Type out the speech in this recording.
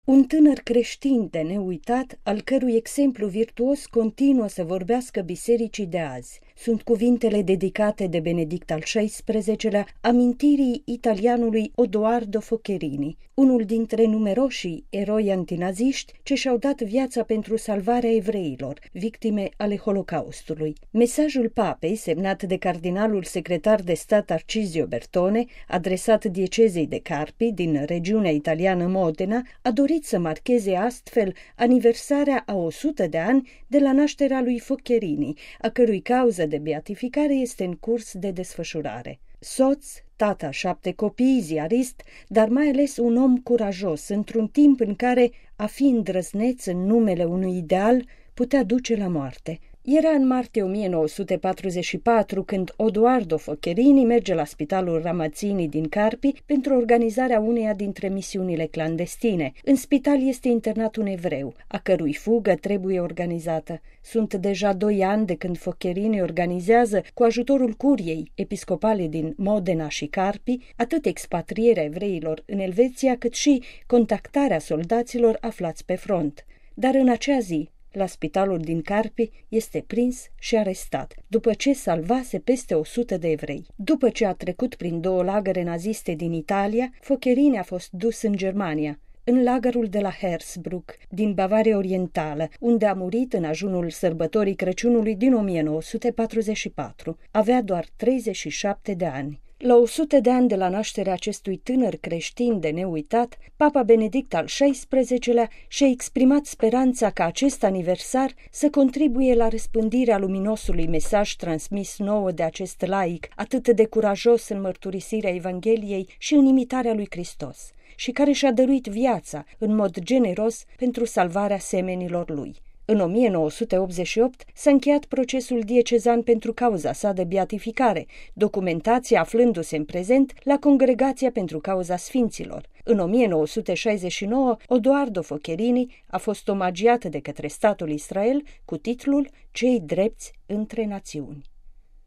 Un tânăr creștin de neuitat, al cărui exemplu virtuos continuă să vorbească bisericii de azi. Sunt cuvintele dedicate de Benedict al XVI-lea amintirii italianului Odoardo Focherini, unul dintre numeroșii eroi antinaziști ce și-au dat viața pentru salvarea evreilor, victime ale Holocaustului. Mesajul papei, semnat de cardinalul secretar de stat Arcisio Bertone, adresat diecezei de Carpi din regiunea italiană Modena, a dorit să marcheze astfel aniversarea a 100 de ani de la nașterea lui Focherini, a cărui cauză de beatificare este în curs de desfășurare. Soț, tata 7 copii, ziarist, dar mai ales un om curajos, într-un timp în care a fi îndrăzneț în numele unui ideal putea duce la moarte. Era în martie 1944 când Odoardo Focherini merge la spitalul Ramazzini din Carpi pentru organizarea uneia dintre misiunile clandestine. În spital este internat un evreu, a cărui fugă trebuie organizată. Sunt deja 2 ani de când Focherini organizează, cu ajutorul curiei episcopale din Modena și Carpi, atât expatrierea evreilor în Elveția, cât și contactarea soldaților aflați pe front. Dar în acea zi, la spitalul din Carpi, este prins și arestat, după ce salvase peste 100 de evrei. După ce a trecut prin 2 lagăre naziste din Italia, Focherini a fost dus în Germania, în lagărul de la Hersbruck, din Bavaria Orientală, unde a murit în ajunul sărbătorii Crăciunului din 1944. Avea doar 37 de ani. La 100 de ani de la nașterea acestui tânăr creștin de neuitat, Papa Benedict al XVI-lea și-a exprimat speranța ca acest aniversar să contribuie la răspândirea luminosului mesaj transmis nouă de acest laic, atât de curajos în mărturisirea Evangheliei și în imitarea lui Hristos, și care și-a dăruit viața în mod generos pentru salvarea semenilor lui. În 1988 s-a încheiat procesul diecezan pentru cauza sa de beatificare, documentația aflându-se în prezent la Congregația pentru Cauza Sfinților. În 1969, Odoardo Focherini a fost omagiat de către statul Israel cu titlul Cei drepți între națiuni.